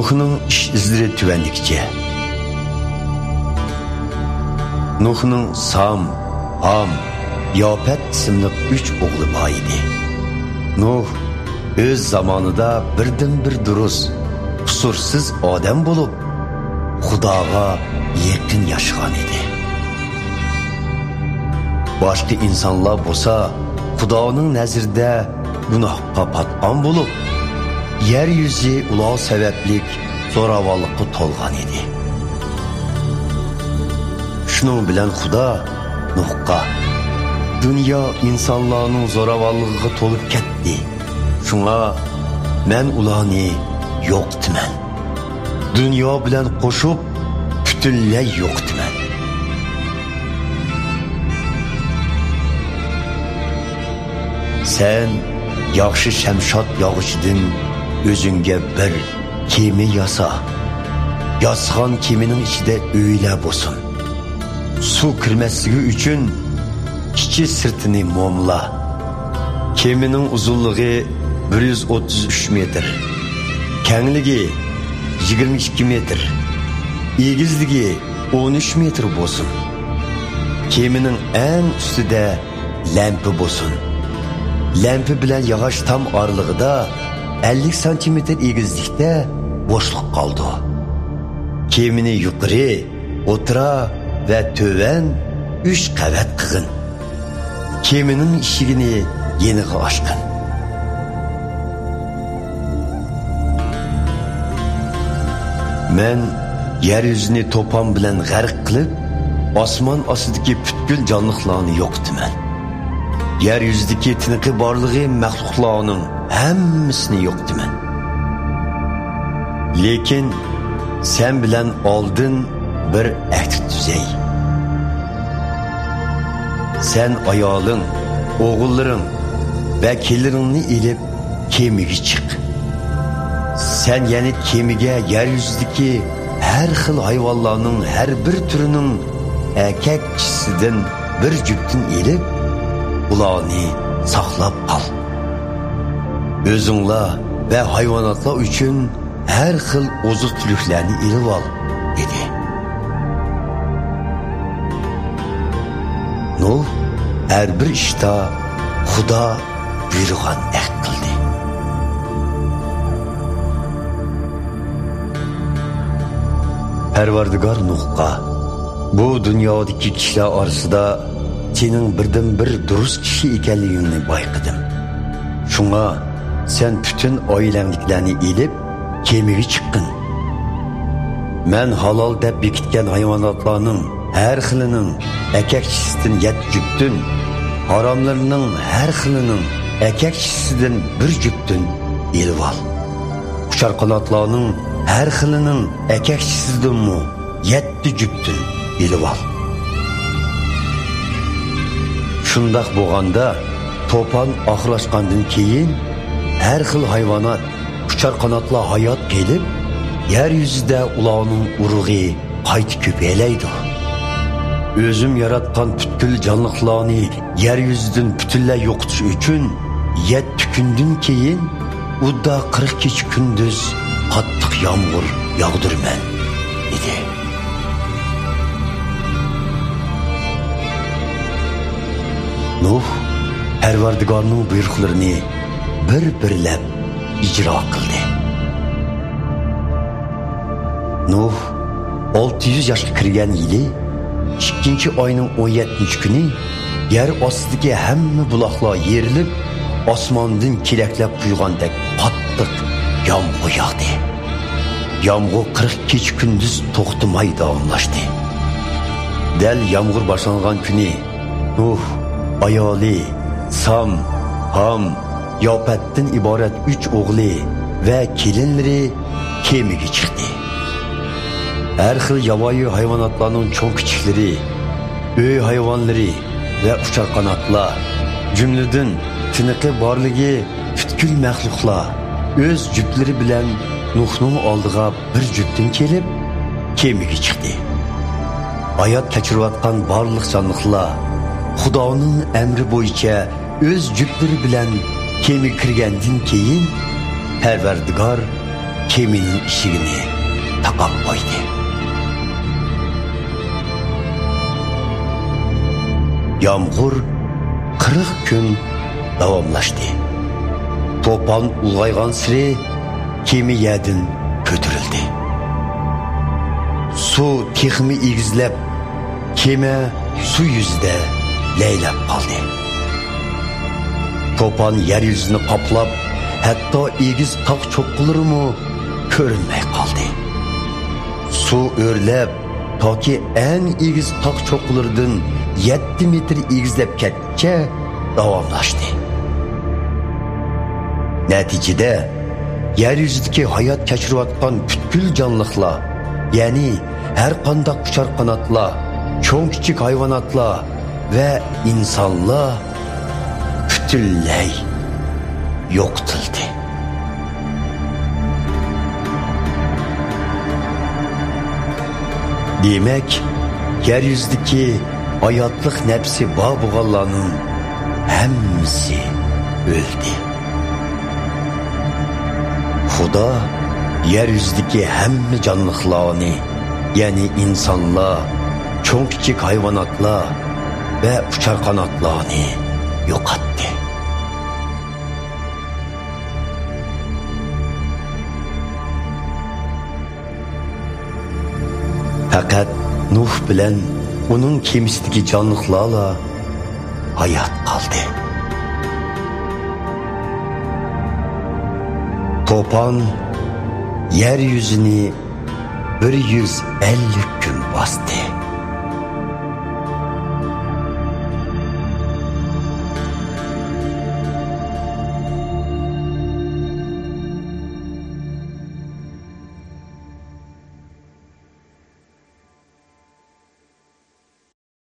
Nuh'ning ish izlari tuvanlikcha. Nuh'ning Sam, Ham, Yopet ismli 3 o'g'li bor edi. Nuh o'z zamonida birdan-bir durust, qusursiz odam bo'lib, Xudoga yaqin yashagan edi. Boshqa insonlar bo'lsa, Xudoning nazarida gunohga patqon bo'lib, yer yuzi ular sabablik zo'ravonlikqa to'lgan edi. Shuning bilan Xudo Nuhga dunyo insonlarning zo'ravonligiga to'lib ketdi. Shunga men ularni yo'qtiman. Dunyo bilan qo'shib butunlay yo'qtiman. Sen yaxshi shamshod yog'ishidan o'zingga bir kema yasa. Yasgan kemining ichida o'yla bo'lsin. Suv kirmasligi uchun kichik sirtini momla. Kemining uzunligi 133 metr, kengligi 22 metr, egizligi 13 metr bo'lsin. Kemining eng ustida lampa bo'lsin. Lampa bilan yog'och tam oralig'ida 50 cm egizlikda bo'shliq qoldi. Kemini yuqori, o'tira va to'van 3 qavat qilgin. Kemining eshigini yeniga ochqin. Men yer yuzini to'pon bilan g'arq qilib, osmon ostidagi butkul jonliqlarni yo'qtiman. Yer yuzidagi tiniqi borligi maxluqlarning hammasini yo'qtiman. Lekin sen bilan oldin bir ahd tuzay. Sen ayoling, o'g'illaring va keliningni ilib kemiga chiq. Sen yani kemiga yer yuzidagi har xil hayvonlarning har bir turining erkakchisidan bir juftini ilib, ularni saqlab qol. O'zinglar va hayvonotlar uchun har xil oziq-tuliklarni ilib ol, dedi. Nuh har bir ishda Xudo buyurgan ahd qildi. Parvardigor Nuhga bu dunyodagi kishilar orasida sening birdan-bir durust kishi ekanligingni bayqadim. Shunga sen bütün oilangliklarni elib kemiga chiqqin. Men halol deb bekitgan hayvonotlarning har xilining erkakchisidan 7 juftun, haromlarning har xilining erkakchisidan 1 juftun elib ol. Qushar qanotlarning har xilining erkakchisidan 7 juftun elib ol. Shundaq bo'lganda to'pon oxirlashgandan keyin har xil hayvonot, qushar qanotlar hayot kelib, yer yuzida ularning urug'i qayta ko'paylaydi. O'zim yaratgan butkul jonliqlarni yer yuzidan butunlay yo'qotish uchun 7 kundan keyin udda 40 kech kunduz qattiq yomg'ir yog'dirman, dedi. Nuh Parvardigorning buyruqlarini bir-birlab ijro qildi. Nuh 600 yoshga kirgan yili 2-oyning 17-kuni yer ostidagi hamma buloqlar yerilib, osmondan kelaklab quygandek qattiq yomg'ir yog'di. Yomg'ir 40 kech kunduz to'xtamay davomlashdi. Dal yomg'ir boshlangan kuni Nuh ayoli, Sam, Ham, Yopetdan iborat 3 o'g'li va kelinlari kemiga chiqdi. Har xil yovvoyi hayvonotlarning cho'ng-kichiklari, uy hayvonlari va uchar qanotlar, jumladan tiniqi borligi butkul maxluqlar o'z juftlari bilan Nuhning oldiga bir juftdan kelib, kemiga chiqdi. Hayot kechirayotgan barliq jonliqlar Xudoning amri bo'yicha o'z juftlari bilan kemiga kirgandan keyin Parvardigor kemining eshigini taqab qo'ydi. Yağmur 40 kun davomlashdi. To'pon ulg'aygan siri kemi yerdan ko'tarildi. Suv texmi egizlab, kema suv yuzida laylab qoldi. To'pon yer yuzini qoplab, hatto egiz tog' cho'qqilari ko'rinmay qoldi. Suv o'rlab, toki eng egiz tog' cho'qqilaridan 7 metr egizlab ketcha davomlashdi. Natijada yer yuzidagi hayot kechirayotgan butkul jonliqlar, ya'ni har qanday quchar qanotlar, cho'ng kichik hayvonotlar va insonlar butunlay yo'qotildi. Demak, yer yuzidagi hayotlik nafsi bor bo'lganlarning hammasi o'ldi. Xudo yer yuzidagi hamma jonliqlarni, ya'ni insonlar, cho'ng kichik hayvonotlar va uchar qanotlarni yo'qotdi. Faqat Nuh bilan uning kemisidagi jonliqlar hayot qoldi. To'pon yer yuzini 150 kun bosdi.